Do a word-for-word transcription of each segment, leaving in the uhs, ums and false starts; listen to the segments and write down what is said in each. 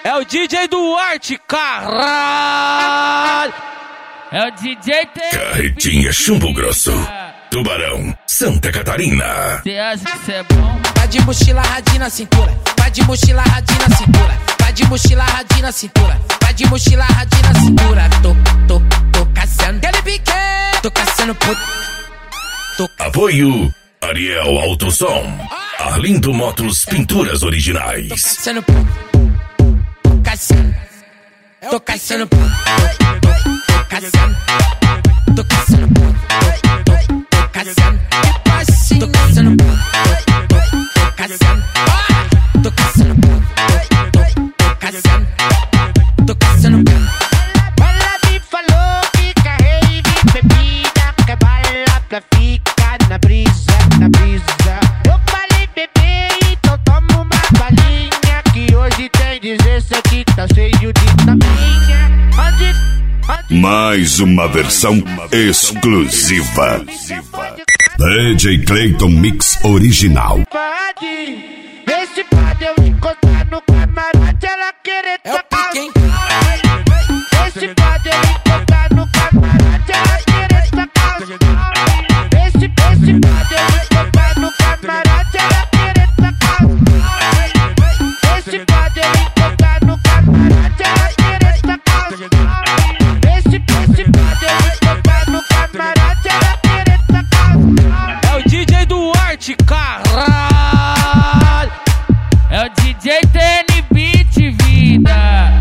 É o D J Duarte, caralho! É o D J Carretinha Chumbo Grosso, Tubarão, Santa Catarina. Cê acha que cê é bom? Vai de mochila radinha na cintura, vai de mochila radinha na cintura, vai de mochila radinha na cintura, vai de mochila radinha na cintura. Tô, tô, tô caçando aquele pique, tô caçando puto. Tô... Apoio Ariel Autosom, Arlindo Motos Pinturas Originais. Tô caçando puto, tô caçando, tô caçando puto, tô caçando, tô caçando puto, tô caçando, tô caçando puto, tô caçando, tô caçando puto, tô caçando, tô caçando puto. Ela me falou que carrei bebida, que bala pra ficar na brisa, na brisa. Eu falei bebê, então toma uma balinha, que hoje tem dezessete, tá cheio de taminha. Onde, onde... Mais uma versão exclusiva. D J Clayton Mix Original. Pode, esse pode eu encostar no camarote, ela querer tocar. Esse pode eu encostar no camarote, ela querer tocar. Esse, esse pode eu encostar no camarote, ela querer tocar. Esse pode eu encostar no camarote, ela querer tocar. Esse, esse pode eu encostar no camarote, ela querer tocar. É o D J Duarte, caralho! É o D J T N Beat, vida.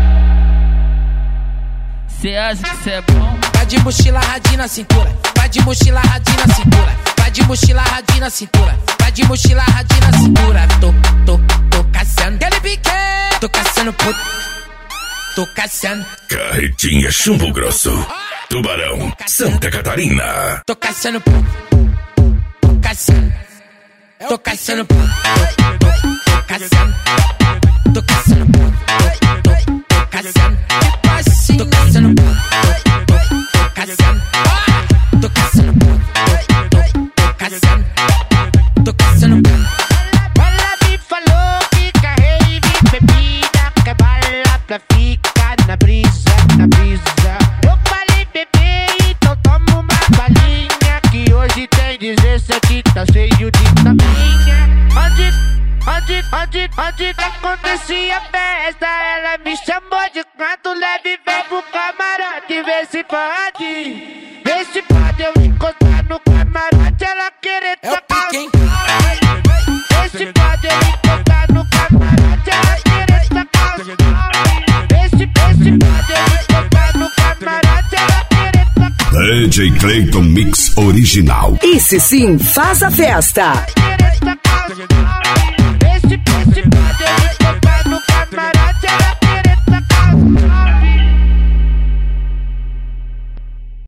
Cê acha que cê é bom? Vai de mochila radinha na cintura, vai de mochila radinha na cintura, vai de mochila radinha na cintura, vai de mochila radinha na cintura. Tô, tô, tô caçando aquele pique, tô caçando puto, tô caçando. Carretinha Chumbo Grosso, Tubarão, Santa Catarina. Tô caçando puto, tô caçando, tô caçando puto, tô, tô, tô caçando, tô caçando puto, tô, tô, tô caçando, tô caçando puto, tô, tô caçando, tô caçando puto, tô, tô caçando, tô caçando puto. Ela me falou que carrei bebida, que bala pra ficar na brisa, na brisa. Eu falei bebê, então toma uma balinha, que hoje tem dezessete, tá cheio de taminha. Onde, onde, onde, onde acontecia a festa, ela me chamou de canto leve, vem pro camarote, vê se pode. Vê se pode eu encostar no camarote, ela querer É o tocar. pique, hein? Esse pode eu encostar no camarote, ela querer tocar. Esse, esse pode eu encostar no camarote, ela querer tocar. D J Clayton Mix Original. Esse sim faz a festa.